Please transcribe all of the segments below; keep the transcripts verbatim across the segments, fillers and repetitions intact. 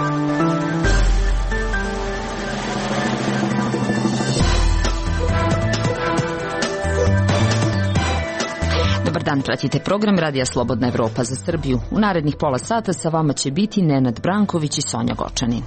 Dobar dan, pratite program Radija Slobodna Evropa za Srbiju. U narednih pola sata sa vama će biti Nenad Branković i Sonja Gočanin.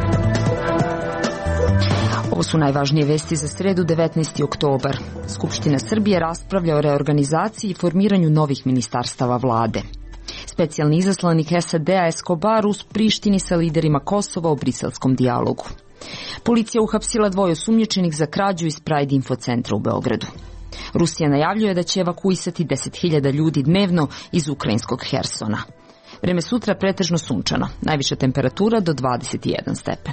Ovo su najvažnije vesti za sredu, devetnaesti oktobar. Skupština Srbije raspravlja o reorganizaciji i formiranju novih ministarstava vlade. Specijalni izaslanik S A D-a Escobar u Prištini sa liderima Kosova o briselskom dijalogu. Policija uhapsila dvoje osumnjičenih za krađu iz Pride infocentra u Beogradu. Rusija najavljuje da će evakuisati deset hiljada ljudi dnevno iz ukrajinskog Hersona. Vreme sutra pretežno sunčano, najviša temperatura do dvadeset jedan stepen.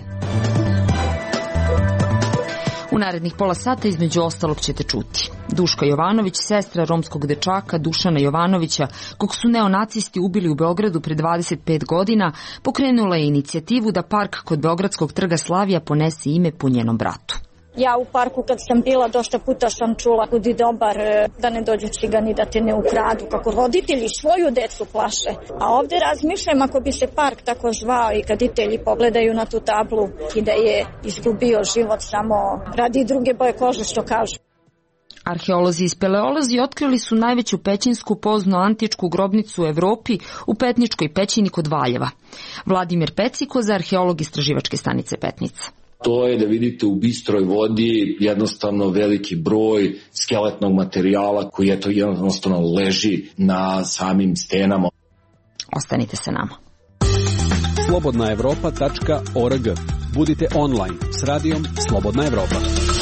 U narednih pola sata između ostalog ćete čuti. Duška Jovanović, sestra romskog dečaka Dušana Jovanovića, kog su neonacisti ubili u Beogradu pre dvadeset pet godina, pokrenula je inicijativu da park kod Beogradskog trga Slavija ponese ime po njenom bratu. Ja u parku kad sam bila dosta puta sam čula budi dobar, da ne dođu cigani da te ne ukradu, kako roditelji svoju decu plaše. A ovde razmišljam ako bi se park tako zvao i kad roditelji pogledaju na tu tablu i da je izgubio život samo radi druge boje kože, što kažu. Arheolozi i speleolozi otkrili su najveću pećinsku pozno-antičku grobnicu u Evropi u Petničkoj pećini kod Valjeva. Vladimir Peciko za arheolog istraživačke stanice Petnica. To je da vidite u bistroj vodi jednostavno veliki broj skeletnog materijala koji je to jednostavno leži na samim stenama. Ostanite sa nama. slobodna evropa tačka org. Budite online s radijom Slobodna Evropa.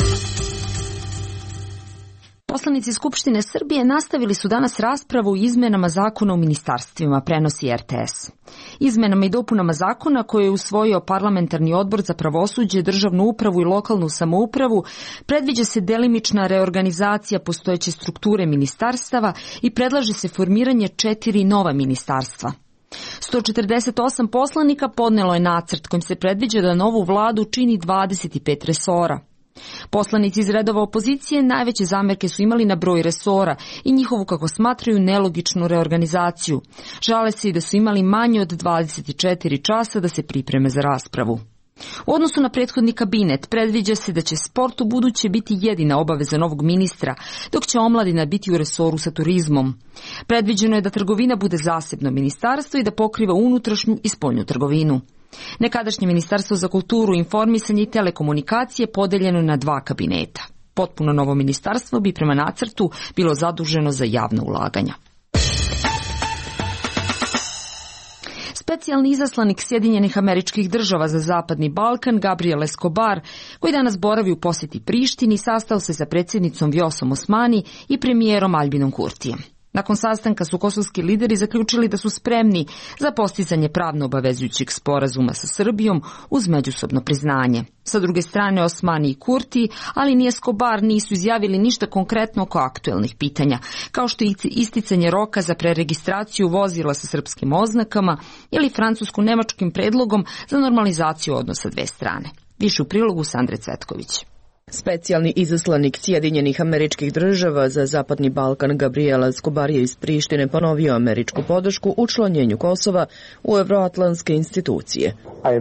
Poslanici Skupštine Srbije nastavili su danas raspravu o izmenama zakona o ministarstvima, prenosi R T S. Izmenama i dopunama zakona koje je usvojio Parlamentarni odbor za pravosuđe, državnu upravu i lokalnu samoupravu predviđa se delimična reorganizacija postojeće strukture ministarstava i predlaže se formiranje četiri nova ministarstva. sto četrdeset osam poslanika podnelo je nacrt kojim se predviđa da novu vladu čini dvadeset pet resora. Poslanici iz redova opozicije najveće zamerke su imali na broj resora i njihovu, kako smatraju, nelogičnu reorganizaciju. Žale se i da su imali manje od dvadeset četiri časa da se pripreme za raspravu. U odnosu na prethodni kabinet predviđa se da će sport u buduće biti jedina obaveza novog ministra, dok će omladina biti u resoru sa turizmom. Predviđeno je da trgovina bude zasebno ministarstvo i da pokriva unutrašnju i spoljnu trgovinu. Nekadašnje Ministarstvo za kulturu, informisanje i telekomunikacije podeljeno je na dva kabineta. Potpuno novo ministarstvo bi prema nacrtu bilo zaduženo za javna ulaganja. Specijalni izaslanik Sjedinjenih Američkih Država za Zapadni Balkan, Gabriel Escobar, koji danas boravi u posjeti Prištini, sastao se sa predsjednicom Vjosom Osmani i premijerom Aljbinom Kurtijem. Nakon sastanka su kosovski lideri zaključili da su spremni za postizanje pravno obavezujućeg sporazuma sa Srbijom uz međusobno priznanje. Sa druge strane, Osmani i Kurti, ali ni Escobar nisu izjavili ništa konkretno oko aktuelnih pitanja, kao što je isticanje roka za preregistraciju vozila sa srpskim oznakama ili francusko-nemačkim predlogom za normalizaciju odnosa dve strane. Više u prilogu Sandre Cvetković. Specijalni izaslanik Sjedinjenih Američkih Država za Zapadni Balkan Gabriel Escobar je iz Prištine ponovio američku podršku učlanjenju Kosova u evroatlantske institucije.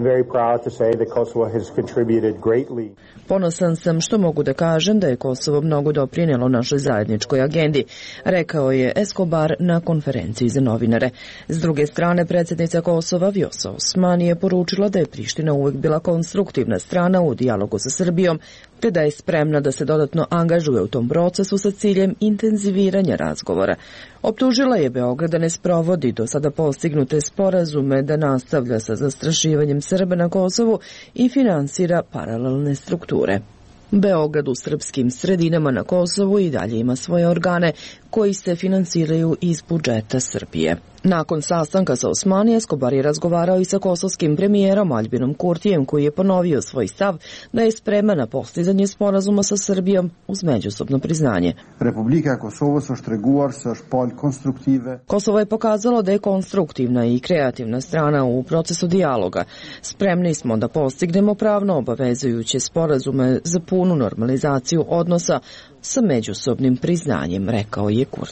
Ponosan sam što mogu da kažem da je Kosovo mnogo doprinelo našoj zajedničkoj agendi, rekao je Escobar na konferenciji za novinare. S druge strane, predsjednica Kosova Vjosa Osmani je poručila da je Priština uvek bila konstruktivna strana u dijalogu sa Srbijom, te da je spremna da se dodatno angažuje u tom procesu sa ciljem intenziviranja razgovora. Optužila je Beograd da ne sprovodi do sada postignute sporazume, da nastavlja sa zastrašivanjem Srba na Kosovu i finansira paralelne strukture. Beograd u srpskim sredinama na Kosovu i dalje ima svoje organe koji se finansiraju iz budžeta Srbije. Nakon sastanka sa Osmani, Escobar je razgovarao i sa kosovskim premijerom Aljbinom Kurtijem, koji je ponovio svoj stav da je spreman na postizanje sporazuma sa Srbijom uz međusobno priznanje. Republika Kosovo sa shtreguar sa shpal konstruktive. Kosovo je pokazalo da je konstruktivna i kreativna strana u procesu dijaloga. Spremni smo da postignemo pravno obavezujuće sporazume za punu normalizaciju odnosa sa međusobnim priznanjem, rekao je Kurti.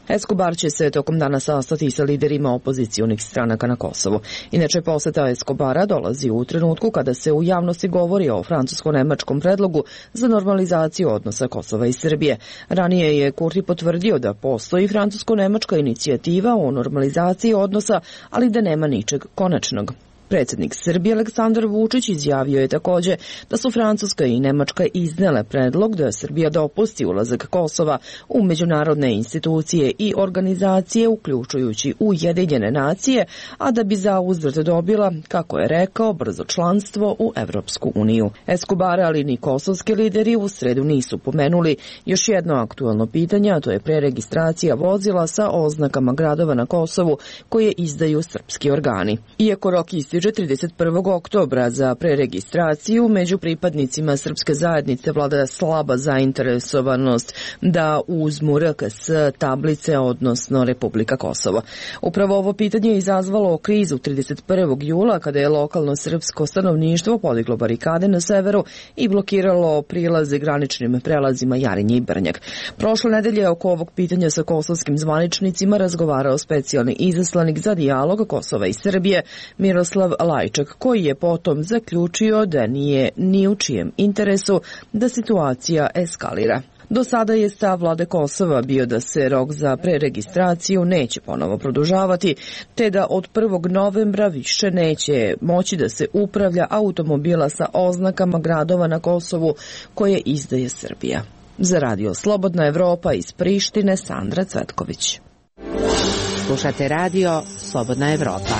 Escobar će se tokom dana sastati sa liderima opozicionih stranaka na Kosovu. Inače, poseta Escobara dolazi u trenutku kada se u javnosti govori o francusko-nemačkom predlogu za normalizaciju odnosa Kosova i Srbije. Ranije je Kurti potvrdio da postoji francusko-nemačka inicijativa o normalizaciji odnosa, ali da nema ničeg konačnog. Predsjednik Srbije Aleksandar Vučić izjavio je također da su Francuska i Nemačka iznele predlog da Srbija dopusti ulazak Kosova u međunarodne institucije i organizacije, uključujući Ujedinjene nacije, a da bi zauzvrat dobila, kako je rekao, brzo članstvo u Evropsku uniju. Escobar, ali ni kosovski lideri u sredu nisu pomenuli još jedno aktuelno pitanje, a to je preregistracija vozila sa oznakama gradova na Kosovu koje izdaju srpski organi. Iako rok ističe trideset prvog oktobra za preregistraciju, među pripadnicima srpske zajednice vlada slaba zainteresovanost da uzmu R K S tablice, odnosno Republika Kosovo. Upravo ovo pitanje je izazvalo krizu trideset prvog jula kada je lokalno srpsko stanovništvo podiglo barikade na severu i blokiralo prilaze graničnim prelazima Jarinje i Brnjak. Prošle nedelje oko ovog pitanja sa kosovskim zvaničnicima razgovarao specijalni izaslanik za dijalog Kosova i Srbije Miroslav Lajčak, koji je potom zaključio da nije ni u čijem interesu da situacija eskalira. Do sada je stav vlade Kosova bio da se rok za preregistraciju neće ponovo produžavati, te da od prvog novembra više neće moći da se upravlja automobila sa oznakama gradova na Kosovu koje izdaje Srbija. Za radio Slobodna Evropa iz Prištine, Sandra Cvetković. Slušate radio Slobodna Evropa.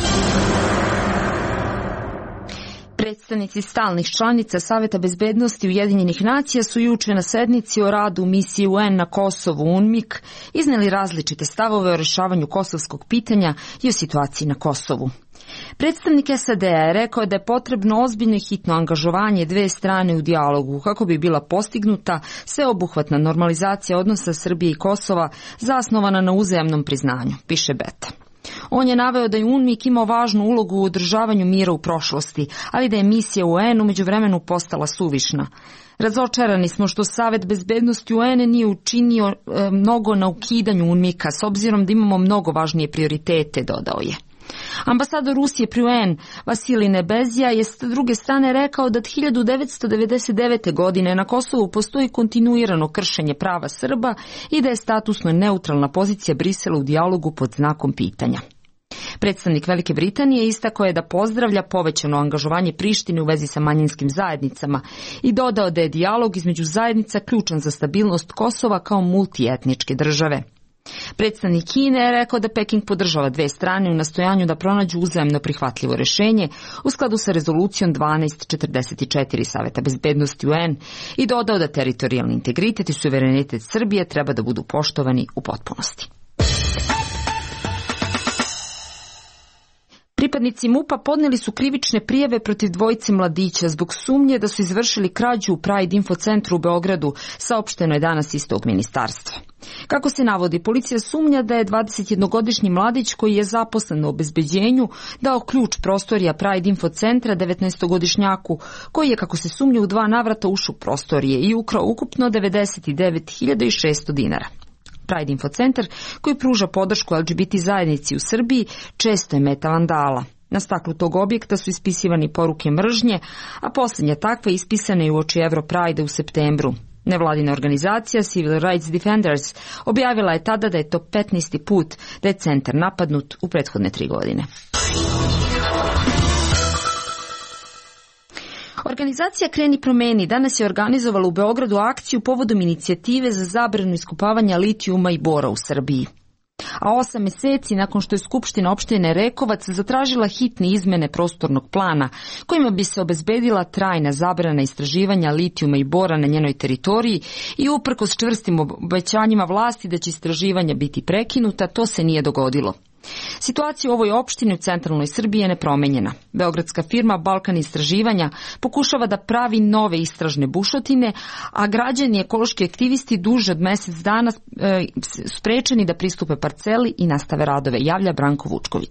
Predstavnici stalnih članica Saveta bezbednosti Ujedinjenih nacija su juče na sednici o radu misije U N na Kosovu UNMIK izneli različite stavove o rešavanju kosovskog pitanja i o situaciji na Kosovu. Predstavnik S A D-a je rekao da je potrebno ozbiljno i hitno angažovanje dve strane u dijalogu kako bi bila postignuta sveobuhvatna normalizacija odnosa Srbije i Kosova zasnovana na uzajamnom priznanju, piše Beta. On je naveo da je UNMIK imao važnu ulogu u održavanju mira u prošlosti, ali da je misija U N u međuvremenu postala suvišna. Razočarani smo što Savet bezbednosti U N nije učinio e, mnogo na ukidanju UNMIK-a, s obzirom da imamo mnogo važnije prioritete, dodao je. Ambasador Rusije pri U N Vasilij Nebezija je s druge strane rekao da od hiljadu devetsto devedeset devete. godine na Kosovu postoji kontinuirano kršenje prava Srba i da je statusno neutralna pozicija Brisela u dijalogu pod znakom pitanja. Predstavnik Velike Britanije istakao je da pozdravlja povećano angažovanje Prištine u vezi sa manjinskim zajednicama i dodao da je dijalog između zajednica ključan za stabilnost Kosova kao multietničke države. Predstavnik Kine je rekao da Peking podržava dve strane u nastojanju da pronađu uzajamno prihvatljivo rješenje u skladu sa rezolucijom dvanaest četrdeset četiri Saveta bezbednosti U N i dodao da teritorijalni integritet i suverenitet Srbije treba da budu poštovani u potpunosti. Pripadnici MUP-a podneli su krivične prijave protiv dvojice mladića zbog sumnje da su izvršili krađu u Pride Info centru u Beogradu, saopšteno je danas iz tog ministarstva. Kako se navodi, policija sumnja da je dvadesetjednogodišnji mladić koji je zaposlen u obezbeđenju dao ključ prostorija Pride Info centra devetnaestogodišnjaku koji je, kako se sumnja, u dva navrata ušao u prostorije i ukrao ukupno devedeset devet hiljada šesto dinara. Pride Info centar, koji pruža podršku L G B T zajednici u Srbiji, često je meta vandala. Na staklu tog objekta su ispisivani poruke mržnje, a posljednja takva ispisana je uoči Europride u septembru. Nevladina organizacija Civil Rights Defenders objavila je tada da je to petnaesti put da je centar napadnut u prethodne tri godine. Organizacija Kreni promeni danas je organizovala u Beogradu akciju povodom inicijative za zabranu iskopavanja litijuma i bora u Srbiji. A osam mjeseci nakon što je Skupština opštine Rekovac zatražila hitne izmene prostornog plana kojima bi se obezbedila trajna zabrana istraživanja litijuma i bora na njenoj teritoriji i uprkos čvrstim obećanjima vlasti da će istraživanja biti prekinuta, to se nije dogodilo. Situacija u ovoj opštini u centralnoj Srbiji je nepromenjena. Beogradska firma Balkan istraživanja pokušava da pravi nove istražne bušotine, a građani i ekološki aktivisti duže od mjesec dana e, sprečeni da pristupe parceli i nastave radove, javlja Branko Vučković.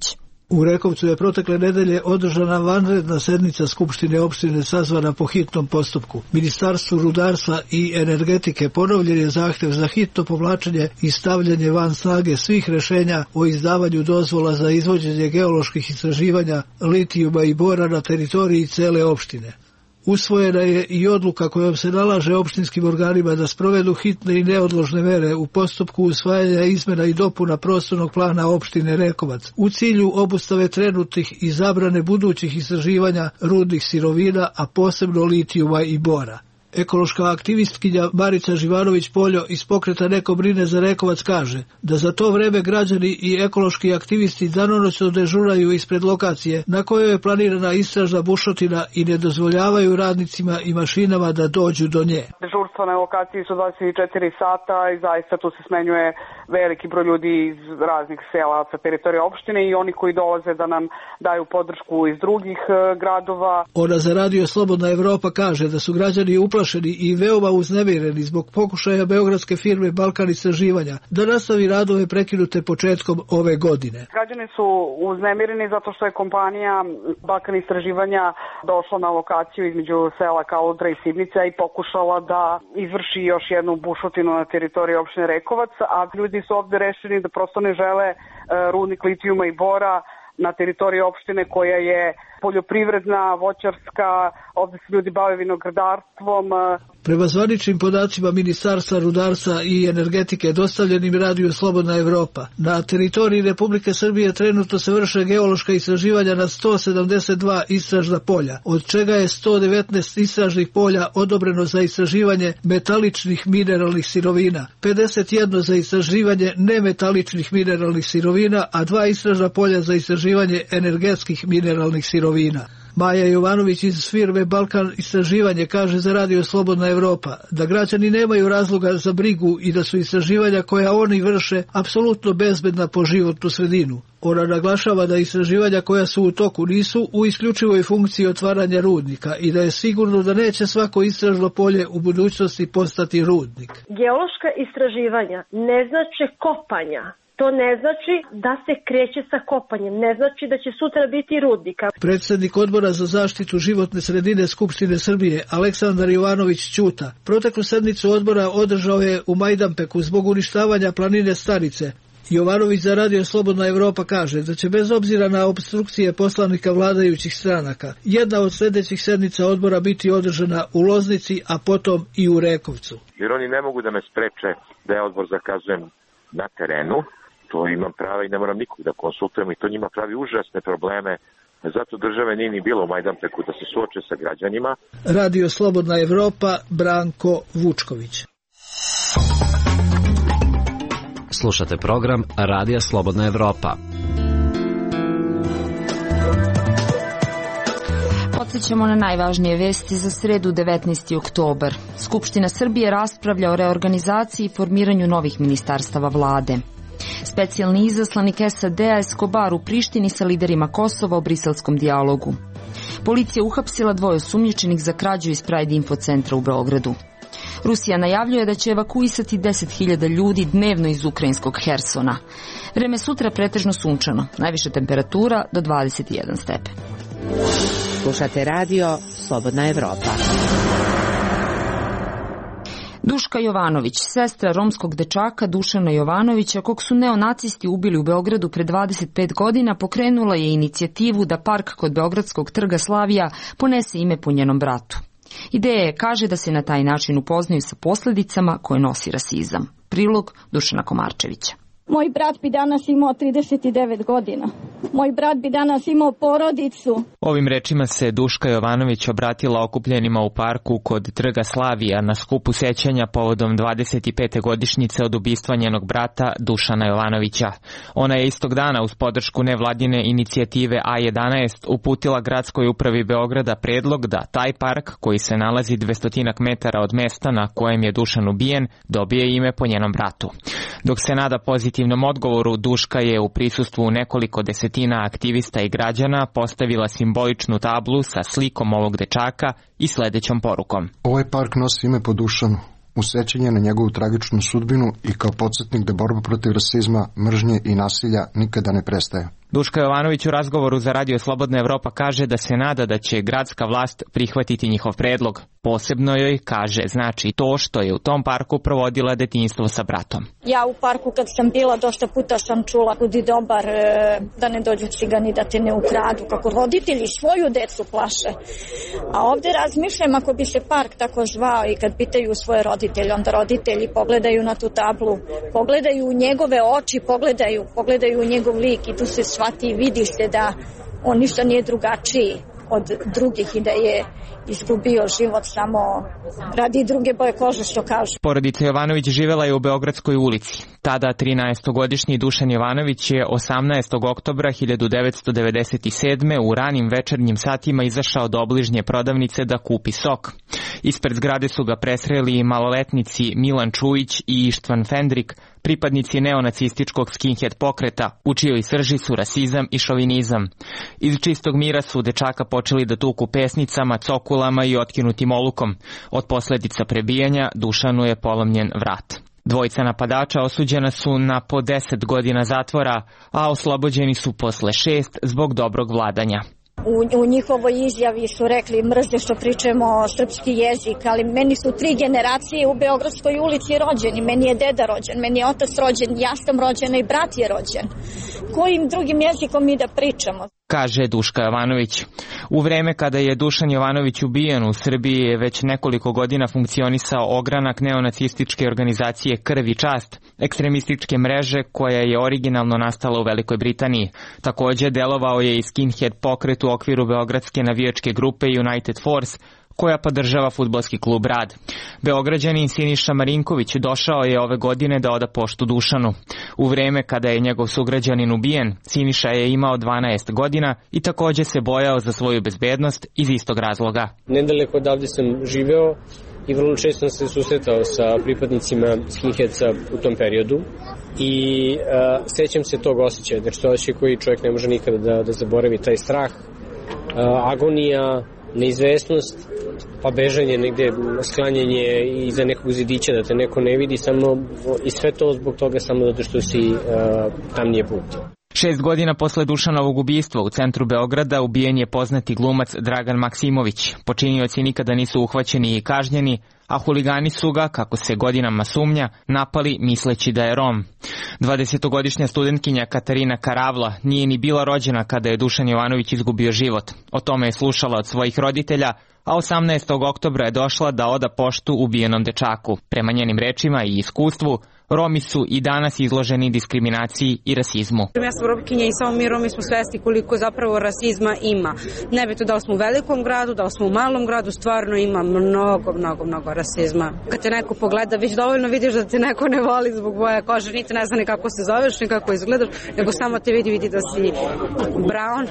U Rekovcu je protekle nedelje održana vanredna sednica Skupštine opštine sazvana po hitnom postupku. Ministarstvu rudarstva i energetike ponovljen je zahtev za hitno povlačenje i stavljanje van snage svih rešenja o izdavanju dozvola za izvođenje geoloških istraživanja litijuma i bora na teritoriji cele opštine. Usvojena je i odluka kojom se nalaže opštinskim organima da sprovedu hitne i neodložne mere u postupku usvajanja izmena i dopuna prostornog plana opštine Rekovac u cilju obustave trenutnih i zabrane budućih istraživanja rudnih sirovina, a posebno litijuma i bora. Ekološka aktivistkinja Marica Živanović-Poljo iz pokreta Neko brine za Rekovac kaže da za to vreme građani i ekološki aktivisti danonoćno dežuraju ispred lokacije na kojoj je planirana istražna bušotina i ne dozvoljavaju radnicima i mašinama da dođu do nje. Dežurstva na lokaciji su dvadeset četiri sata i zaista tu se smenjuje veliki broj ljudi iz raznih sela sa teritorije opštine i oni koji dolaze da nam daju podršku iz drugih gradova. Ona za Radio Slobodna Evropa kaže da su građani uplašeni i veoma uznemireni zbog pokušaja beogradske firme Balkan istraživanja da nastavi radove prekinute početkom ove godine. Građani su uznemireni zato što je kompanija Balkan istraživanja došla na lokaciju između sela Kaludra i Sidnica i pokušala da izvrši još jednu bušotinu na teritoriji opštine Rekovac, a ljudi su ovde rešeni da prosto ne žele rudnik litijuma i bora na teritoriji opštine koja je poljoprivredna, voćarska, ovde se ljudi bave vinogradarstvom. Prema zvaničnim podacima Ministarstva rudarstva i energetike dostavljenim Radiju Slobodna Evropa, na teritoriji Republike Srbije trenutno se vrše geološka istraživanja na sto sedamdeset dva istražna polja, od čega je sto devetnaest istražnih polja odobreno za istraživanje metaličnih mineralnih sirovina, pedeset jedno za istraživanje nemetaličnih mineralnih sirovina, a dva istražna polja za istraživanje energetskih mineralnih sirovina. Maja Jovanović iz firme Balkan istraživanje kaže za Radio Slobodna Evropa da građani nemaju razloga za brigu i da su istraživanja koja oni vrše apsolutno bezbedna po životnu sredinu. Ona naglašava da istraživanja koja su u toku nisu u isključivoj funkciji otvaranja rudnika i da je sigurno da neće svako istražno polje u budućnosti postati rudnik. Geološka istraživanja ne znače kopanja. To ne znači da se kreće sa kopanjem, ne znači da će sutra biti rudnika. Predsednik Odbora za zaštitu životne sredine Skupštine Srbije, Aleksandar Jovanović Ćuta, proteklu sednicu odbora održao je u Majdanpeku zbog uništavanja planine Starice. Jovanović za Radio Slobodna Evropa kaže da će bez obzira na opstrukcije poslanika vladajućih stranaka, jedna od sljedećih sednica odbora biti održana u Loznici, a potom i u Rekovcu. Jer oni ne mogu da me spreče da ja odbor zakazujem na terenu. To imam prava i ne moram nikog da konsultujem i to njima pravi užasne probleme. Zato države nije ni bilo u Majdanpeku da se suoče sa građanima. Radio Slobodna Evropa, Branko Vučković. Slušate program Radija Slobodna Evropa. Podsjećamo na najvažnije vesti za sredu devetnaesti oktobar. Skupština Srbije raspravlja o reorganizaciji i formiranju novih ministarstava vlade. Specijalni izaslanik S A D-a Escobar u Prištini sa liderima Kosova o briselskom dijalogu. Policija uhapsila dvoje osumnjičenih za krađu iz Pride Info centra u Beogradu. Rusija najavljuje da će evakuisati deset hiljada ljudi dnevno iz ukrajinskog Hersona. Vreme sutra pretežno sunčano, najviša temperatura do dvadeset jedan stepen. Slušate radio Slobodna Evropa. Duška Jovanović, sestra romskog dečaka Dušana Jovanovića, kog su neonacisti ubili u Beogradu pre dvadeset pet godina, pokrenula je inicijativu da park kod Beogradskog trga Slavija ponese ime po njenom bratu. Ideja je, kaže, da se na taj način upoznaju sa posledicama koje nosi rasizam. Prilog Dušana Komarčevića. Moj brat bi danas imao trideset devet godina. Moj brat bi danas imao porodicu. Ovim rečima se Duška Jovanović obratila okupljenima u parku kod trga Slavija na skupu sećanja povodom dvadeset pete godišnjice od ubistva njenog brata Dušana Jovanovića. Ona je istog dana uz podršku nevladine inicijative A jedanaest uputila gradskoj upravi Beograda predlog da taj park, koji se nalazi dvestotinak metara od mesta na kojem je Dušan ubijen, dobije ime po njenom bratu. Dok se nada pozitivnom odgovoru, Duška je u prisustvu nekoliko desetina aktivista i građana postavila simboličnu tablu sa slikom ovog dečaka i sledećom porukom. Ovaj park nosi ime po Dušanu, u sećanje na njegovu tragičnu sudbinu i kao podsjetnik da borba protiv rasizma, mržnje i nasilja nikada ne prestaje. Duška Jovanović u razgovoru za Radio Slobodna Evropa kaže da se nada da će gradska vlast prihvatiti njihov predlog. Posebno joj, kaže, znači to što je u tom parku provodila detinjstvo sa bratom. Ja u parku kad sam bila dosta puta sam čula budi dobar, da ne dođu cigani da te ne ukradu, kako roditelji svoju decu plaše. A ovde razmišljam, ako bi se park tako zvao i kad pitaju svoje roditelje, onda roditelji pogledaju na tu tablu, pogledaju u njegove oči, pogledaju, pogledaju u njegov lik i tu se shvati i vidi se da on ništa nije drugačiji od drugih i da je izgubio život samo radi druge boje kože, što kažu. Porodica Jovanović živela je u Beogradskoj ulici. Tada trinaestogodišnji Dušan Jovanović je osamnaestog oktobra hiljadu devetsto devedeset sedme. u ranim večernjim satima izašao do obližnje prodavnice da kupi sok. Ispred zgrade su ga presreli maloletnici Milan Čujić i Ištvan Fendrik, pripadnici neonacističkog skinhead pokreta, u čijoj srži su rasizam i šovinizam. Iz čistog mira su dečaka počeli da tuku pesnicama, cokulama i otkinutim olukom. Od posledica prebijanja Dušanu je polomljen vrat. Dvojica napadača osuđena su na po deset godina zatvora, a oslobođeni su posle šest zbog dobrog vladanja. U, u njihovoj izjavi su rekli mrze što pričamo srpski jezik, ali meni su tri generacije u Beogradskoj ulici rođeni. Meni je deda rođen, meni je otac rođen, ja sam rođena i brat je rođen. Kojim drugim jezikom mi da pričamo? Kaže Duška Jovanović. U vreme kada je Dušan Jovanović ubijen, u Srbiji je već nekoliko godina funkcionisao ogranak neonacističke organizacije Krv i čast, ekstremističke mreže koja je originalno nastala u Velikoj Britaniji. Takođe delovao je i skinhead pokret u okviru beogradske navijačke grupe United Force, koja podržava fudbalski klub Rad. Beograđanin Siniša Marinković došao je ove godine da oda poštu Dušanu. U vreme kada je njegov sugrađanin ubijen, Siniša je imao dvanaest godina i takođe se bojao za svoju bezbednost iz istog razloga. Nedaleko odavde sam živeo i vrlo često sam se susretao sa pripadnicima skinheadsa u tom periodu i uh, sećam se tog osjećaja, znači to je osjećaj koji čovjek ne može nikada da, da zaboravi, taj strah, uh, agonija, neizvesnost, pa bežanje negde, sklanjanje iza nekog zidića da te neko ne vidi, samo i sve to zbog toga samo zato što si uh, tam nije put. Šest godina posle Dušanovog ubistva u centru Beograda ubijen je poznati glumac Dragan Maksimović. Počinioci nikada nisu uhvaćeni i kažnjeni, a huligani su ga, kako se godinama sumnja, napali misleći da je Rom. dvadesetogodišnja studentkinja Katarina Karavla nije ni bila rođena kada je Dušan Jovanović izgubio život. O tome je slušala od svojih roditelja, a osamnaestog oktobra je došla da oda poštu ubijenom dečaku. Prema njenim rečima i iskustvu, Romi su i danas izloženi diskriminaciji i rasizmu. Ja sam Romkinja i samo mi Romi smo svesti koliko zapravo rasizma ima. Nebitno da li smo u velikom gradu, da li smo u malom gradu, stvarno ima mnogo, mnogo, mnogo rasizma. Kad te neko pogleda, već dovoljno vidiš da te neko ne voli zbog boje kože, niti ne zna ni kako se zoveš, ni kako izgledaš, nego samo te vidi, vidi da si brown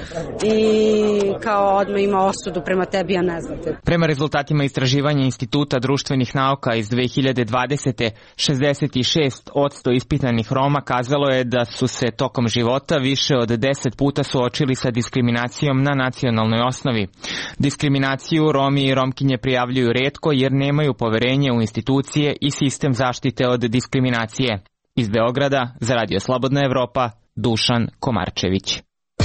i kao odmah ima osudu prema tebi, a ne znate. Prema rezultatima istraživanja Instituta društvenih nauka iz dve hiljade dvadesete. šezdeset šest posto ispitanih Roma kazalo je da su se tokom života više od deset puta suočili sa diskriminacijom na nacionalnoj osnovi. Diskriminaciju Romi i Romkinje prijavljuju retko jer nemaju poverenje u institucije i sistem zaštite od diskriminacije. Iz Beograda za Radio Slobodna Evropa, Dušan Komarčević.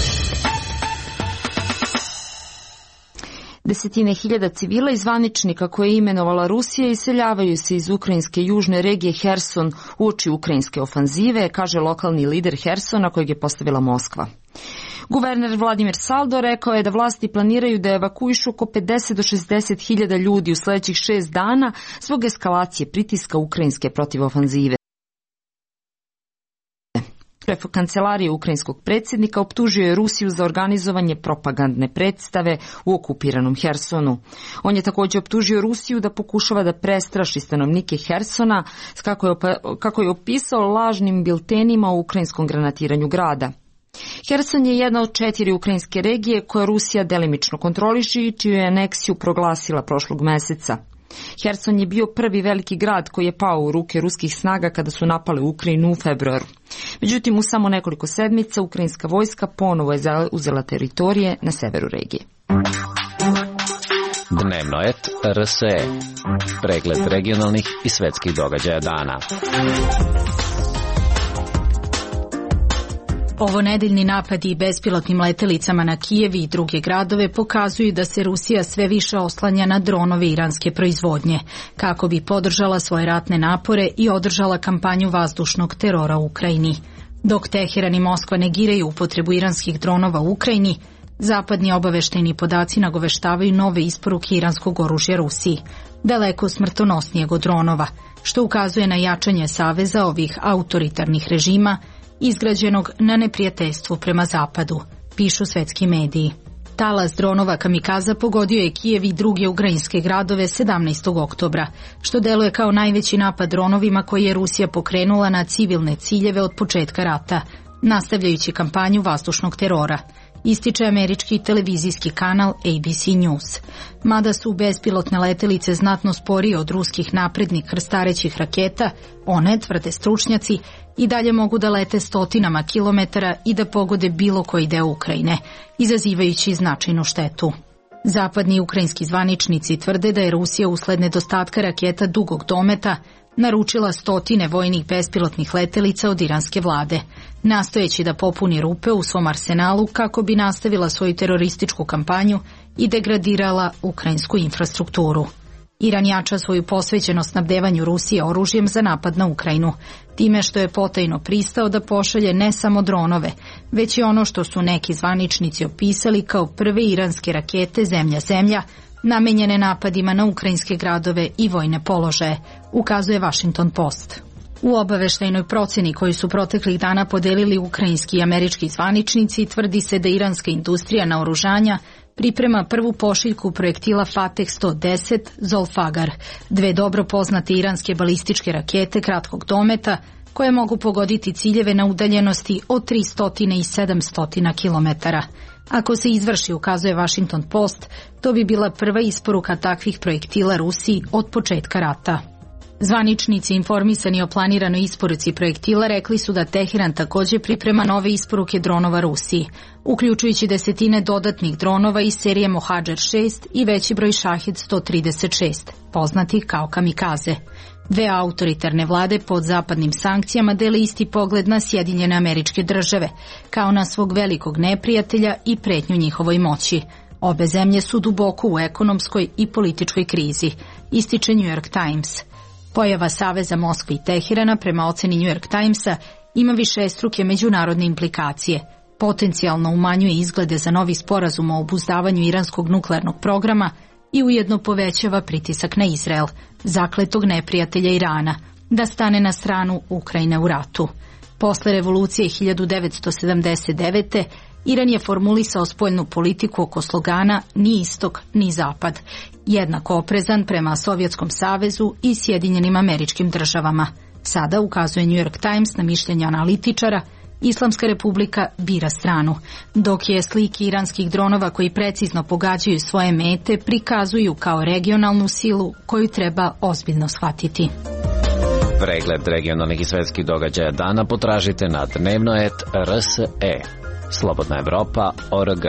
Desetine hiljada civila i zvaničnika koje je imenovala Rusija iseljavaju se iz ukrajinske južne regije Herson uoči ukrajinske ofanzive, kaže lokalni lider Hersona kojeg je postavila Moskva. Guverner Vladimir Saldo rekao je da vlasti planiraju da evakuišu oko pedeset do šezdeset hiljada ljudi u sledećih šest dana zbog eskalacije pritiska ukrajinske protiv ofanzive. Šef kancelarije ukrajinskog predsjednika optužio je Rusiju za organizovanje propagandne predstave u okupiranom Hersonu. On je također optužio Rusiju da pokušava da prestraši stanovnike Hersona, kako je, kako je opisao lažnim biltenima o ukrajinskom granatiranju grada. Herson je jedna od četiri ukrajinske regije koje Rusija delimično kontroliše i čiju je aneksiju proglasila prošlog meseca. Herson je bio prvi veliki grad koji je pao u ruke ruskih snaga kada su napale Ukrajinu u februaru. Međutim, u samo nekoliko sedmica ukrajinska vojska ponovo je uzela teritorije na severu regije. Dnevno et R S E. Pregled regionalnih i svetskih događaja dana. Ovonedeljni napadi bespilotnim letelicama na Kijev i druge gradove pokazuju da se Rusija sve više oslanja na dronove iranske proizvodnje, kako bi podržala svoje ratne napore i održala kampanju vazdušnog terora u Ukrajini. Dok Teheran i Moskva negiraju upotrebu iranskih dronova u Ukrajini, zapadni obaveštajni podaci nagoveštavaju nove isporuke iranskog oružja Rusiji, daleko smrtonosnijeg od dronova, što ukazuje na jačanje saveza ovih autoritarnih režima izgrađenog na neprijateljstvu prema zapadu, pišu svetski mediji. Talas dronova kamikaza pogodio je Kijev i druge ukrajinske gradove sedamnaestog oktobra, što deluje kao najveći napad dronovima koji je Rusija pokrenula na civilne ciljeve od početka rata, nastavljajući kampanju vazdušnog terora, ističe američki televizijski kanal A B C News. Mada su bespilotne letelice znatno sporije od ruskih naprednih krstarećih raketa, one, tvrde stručnjaci, i dalje mogu da lete stotinama kilometara i da pogode bilo koji deo Ukrajine, izazivajući značajnu štetu. Zapadni ukrajinski zvaničnici tvrde da je Rusija usled nedostatka raketa dugog dometa naručila stotine vojnih bespilotnih letelica od iranske vlade, nastojeći da popuni rupe u svom arsenalu kako bi nastavila svoju terorističku kampanju i degradirala ukrajinsku infrastrukturu. Iran jača svoju posvećenost snabdevanju Rusije oružjem za napad na Ukrajinu, time što je potajno pristao da pošalje ne samo dronove, već i ono što su neki zvaničnici opisali kao prve iranske rakete zemlja-zemlja, namenjene napadima na ukrajinske gradove i vojne položaje, ukazuje Washington Post. U obaveštajnoj proceni koju su proteklih dana podelili ukrajinski i američki zvaničnici tvrdi se da iranska industrija naoružanja priprema prvu pošiljku projektila Fateh sto deset Zolfagar, dve dobro poznate iranske balističke rakete kratkog dometa koje mogu pogoditi ciljeve na udaljenosti od tristo i sedamsto kilometara. Ako se izvrši, ukazuje Washington Post, to bi bila prva isporuka takvih projektila Rusiji od početka rata. Zvaničnici informisani o planiranoj isporuci projektila rekli su da Teheran također priprema nove isporuke dronova Rusiji, uključujući desetine dodatnih dronova iz serije Mohadžer šest i veći broj Šahid sto trideset šest, poznatih kao kamikaze. Dve autoritarne vlade pod zapadnim sankcijama dele isti pogled na Sjedinjene Američke Države, kao na svog velikog neprijatelja i pretnju njihovoj moći. Obe zemlje su duboko u ekonomskoj i političkoj krizi, ističe New York Times. Pojava saveza Moskve i Teherana, prema oceni New York Timesa, ima višestruke međunarodne implikacije. Potencijalno umanjuje izglede za novi sporazum o obuzdavanju iranskog nuklearnog programa i ujedno povećava pritisak na Izrael, zakletog neprijatelja Irana, da stane na stranu Ukrajine u ratu. Posle revolucije hiljadu devetsto sedamdeset devete. Iran je formulisao spoljnu politiku oko slogana ni istok ni zapad, jednako oprezan prema Sovjetskom savezu i Sjedinjenim Američkim Državama. Sada, ukazuje New York Times na mišljenje analitičara, Islamska republika bira stranu, dok je slike iranskih dronova koji precizno pogađaju svoje mete prikazuju kao regionalnu silu koju treba ozbiljno shvatiti. Pregled regionalnih i svetskih događaja dana potražite na dnevnoet R S E. Slobodna Evropa, O R G.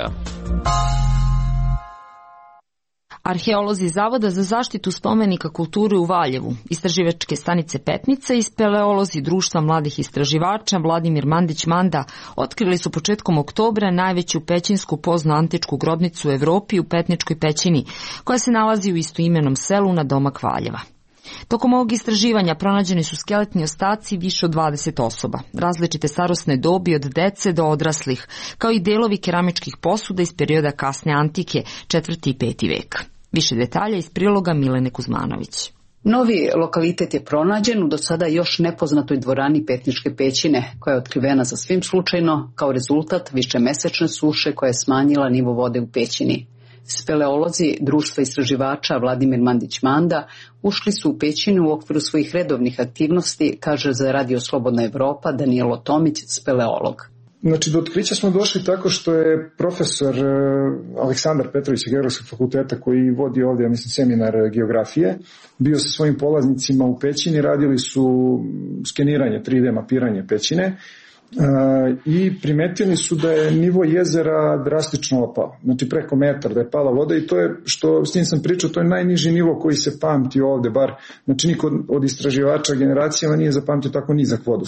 Arheolozi Zavoda za zaštitu spomenika kulture u Valjevu, istraživačke stanice Petnica i speleolozi Društva mladih istraživača Vladimir Mandić Manda otkrili su početkom oktobra najveću pećinsku poznoantičku grobnicu u Evropi u Petničkoj pećini, koja se nalazi u istoimenom selu na domak Valjeva. Tokom ovog istraživanja pronađeni su skeletni ostaci više od dvadeset osoba, različite starosne dobi od dece do odraslih, kao i delovi keramičkih posuda iz perioda kasne antike, četvrti i peti vek. Više detalja iz priloga Milene Kuzmanović. Novi lokalitet je pronađen u do sada još nepoznatoj dvorani Petničke pećine, koja je otkrivena za svim slučajno kao rezultat višemesečne suše koja je smanjila nivo vode u pećini. Speleolozi Društva istraživača Vladimir Mandić Manda ušli su u pećinu u okviru svojih redovnih aktivnosti, kaže za Radio Slobodna Evropa Danijelo Tomić, speleolog. Znači, do otkrića smo došli tako što je profesor Aleksandar Petrović sa Geografskog fakulteta, koji vodi ovdje, ja mislim, seminar geografije, bio sa svojim polaznicima u pećini, radili su skeniranje, tri D mapiranje pećine, i primetili su da je nivo jezera drastično opao, znači preko metar da je pala voda, i to je, što s njim sam pričao, to je najniži nivo koji se pamti ovde, bar, znači niko od istraživača generacijama nije zapamtio tako nizak vodostaj.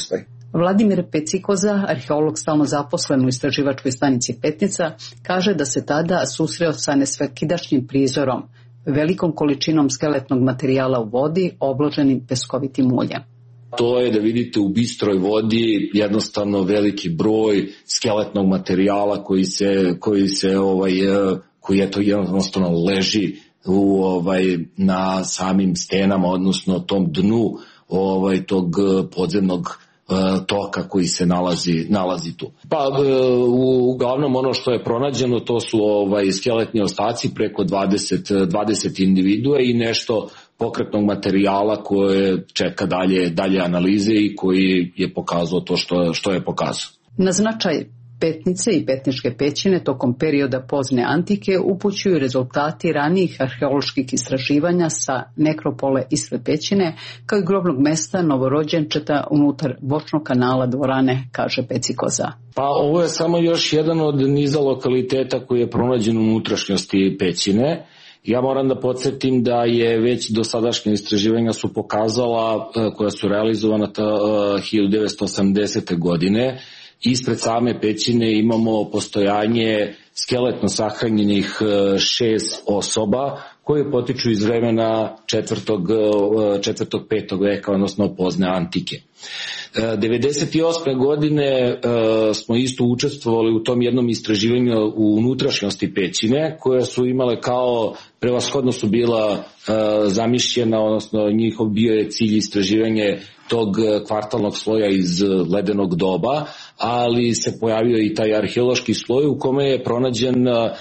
Vladimir Pecikoza, arheolog stalno zaposlen u istraživačkoj stanici Petnica, kaže da se tada susreo sa nesvakidašnjim prizorom, velikom količinom skeletnog materijala u vodi obloženim peskovitim muljem. To je da vidite u bistroj vodi jednostavno veliki broj skeletnog materijala koji se, koji se ovaj, koji je to jednostavno leži u, ovaj, na samim stenama, odnosno tom dnu ovaj, tog podzemnog toka koji se nalazi, nalazi tu. Pa uglavnom ono što je pronađeno to su ovaj, skeletni ostaci preko dvadeset, dvadeset individua i nešto pokretnog materijala koje čeka dalje, dalje analize i koji je pokazao to što, što je pokazao. Na značaj Petnice i Petničke pećine tokom perioda pozne antike upućuju rezultati ranijih arheoloških istraživanja sa nekropole ispred pećine, kao i grobnog mesta novorođenčeta unutar bočnog kanala dvorane, kaže Pecikoza. Pa ovo je samo još jedan od niza lokaliteta koji je pronađen u unutrašnjosti pećine. Ja moram da podsjetim da je već dosadašnje istraživanja su pokazala, koja su realizovana hiljadu devetsto osamdesete godine, ispred same pećine imamo postojanje skeletno sahranjenih šest osoba koje potiču iz vremena četvrtog, četvrtog petog veka, odnosno pozne antike. devedeset osme godine smo isto učestvovali u tom jednom istraživanju u unutrašnjosti pećine, koje su imale kao, prevashodno su bila zamišljena, odnosno njihov bio je cilj istraživanje tog kvartalnog sloja iz ledenog doba, ali se pojavio i taj arheološki sloj u kome je pronađen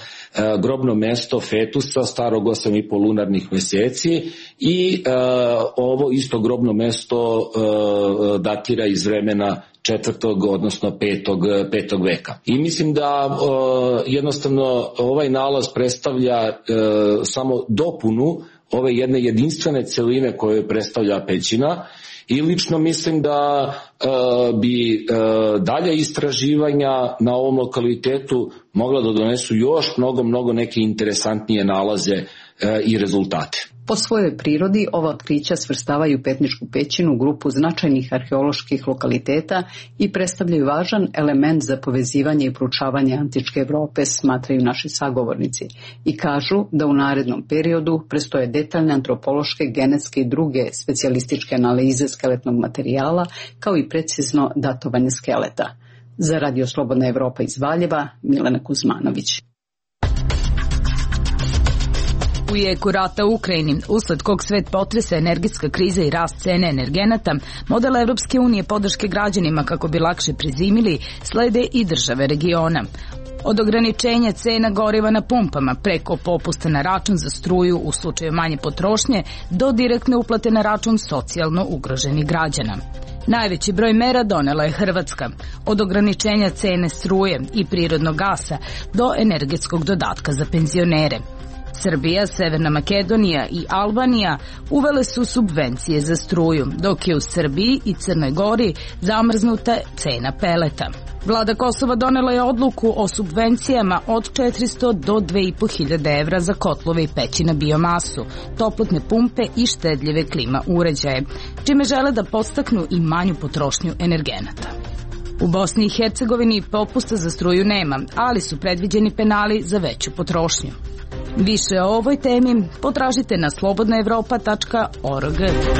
grobno mesto fetusa starog osam i po lunarnih meseci i uh, ovo isto grobno mesto uh, datira iz vremena četvrtog, odnosno petog, petog veka. I mislim da uh, jednostavno ovaj nalaz predstavlja uh, samo dopunu ove jedne jedinstvene celine koje predstavlja pećina. I lično mislim da e, bi e, dalje istraživanja na ovom lokalitetu mogla da donesu još mnogo, mnogo neke interesantnije nalaze e, i rezultate. Po svojoj prirodi ova otkrića svrstavaju Petničku pećinu u grupu značajnih arheoloških lokaliteta i predstavljaju važan element za povezivanje i proučavanje antičke Evrope, smatraju naši sagovornici, i kažu da u narednom periodu prestoje detaljne antropološke, genetske i druge specijalističke analize skeletnog materijala, kao i precizno datovanje skeleta. Za Radio Slobodna Evropa iz Valjeva, Milena Kuzmanović. U jeku rata u Ukrajini, usled kog svet potresa energetska kriza i rast cene energenata, model Evropske unije podrške građanima kako bi lakše prezimili, slede i države regiona. Od ograničenja cena goriva na pumpama, preko popusta na račun za struju u slučaju manje potrošnje, do direktne uplate na račun socijalno ugroženih građana. Najveći broj mera donela je Hrvatska, od ograničenja cene struje i prirodnog gasa do energetskog dodatka za penzionere. Srbija, Severna Makedonija i Albanija uvele su subvencije za struju, dok je u Srbiji i Crnoj Gori zamrznuta cena peleta. Vlada Kosova donela je odluku o subvencijama od četiristo do dve i po hiljade evra za kotlove i peći na biomasu, toplotne pumpe i štedljive klima uređaje, čime žele da podstaknu i manju potrošnju energenata. U Bosni i Hercegovini popusta za struju nema, ali su predviđeni penali za veću potrošnju. Više o ovoj temi potražite na slobodna evropa tačka org.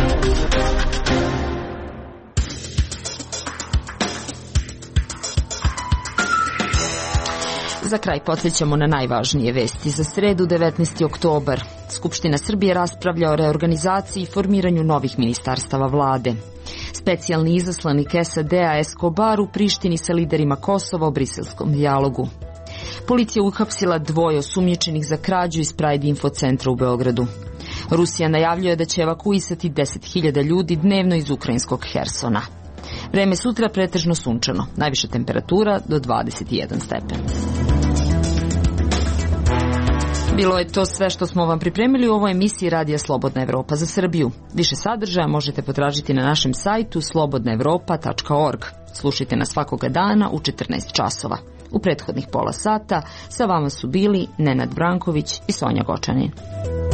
Za kraj podsjećamo na najvažnije vesti za sredu, devetnaesti oktobar. Skupština Srbije raspravlja o reorganizaciji i formiranju novih ministarstava vlade. Specijalni izaslanik S A D-a Escobar u Prištini sa liderima Kosova o briselskom dijalogu. Policija uhapsila dvoje osumnjičenih za krađu iz Pride Info centra u Beogradu. Rusija najavljuje da će evakuisati deset hiljada ljudi dnevno iz ukrajinskog Hersona. Vreme sutra pretežno sunčano, najviša temperatura do dvadeset jedan stepen. Bilo je to sve što smo vam pripremili u ovoj emisiji Radija Slobodna Evropa za Srbiju. Više sadržaja možete potražiti na našem sajtu slobodna evropa tačka org. Slušajte nas svakoga dana u četrnaest časova. U prethodnih pola sata sa vama su bili Nenad Branković i Sonja Gočanin.